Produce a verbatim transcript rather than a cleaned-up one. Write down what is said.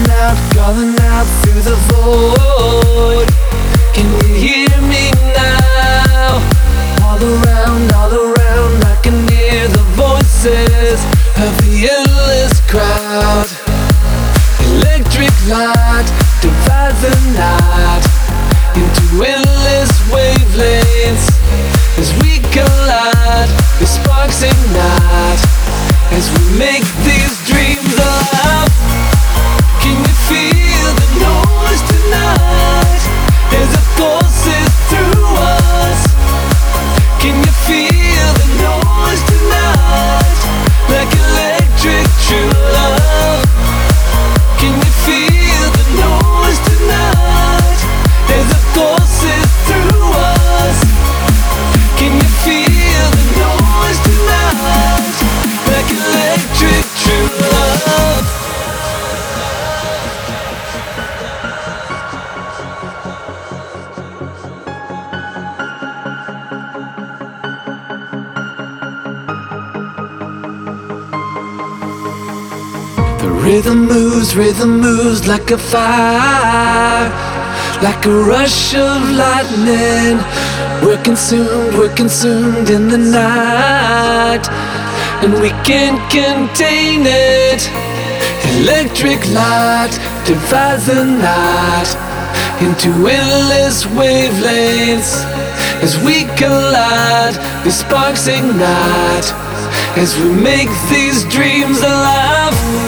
out, calling out through the void. Can you hear me now? All around, all around, I can hear the voices of the endless crowd. Electric light divides the night into endless wavelengths. As we collide, the sparks ignite as we make these dreams alive. Can you feel the noise tonight as it pulses through us? Can you feel the noise tonight like electric true love? Can you feel the noise tonight as it pulses through us? Can you feel the noise tonight like electric true love? The rhythm moves, rhythm moves like a fire, like a rush of lightning. We're consumed, we're consumed in the night, and we can't contain it. Electric light divides the night into endless wavelengths. As we collide, the sparks ignite as we make these dreams alive.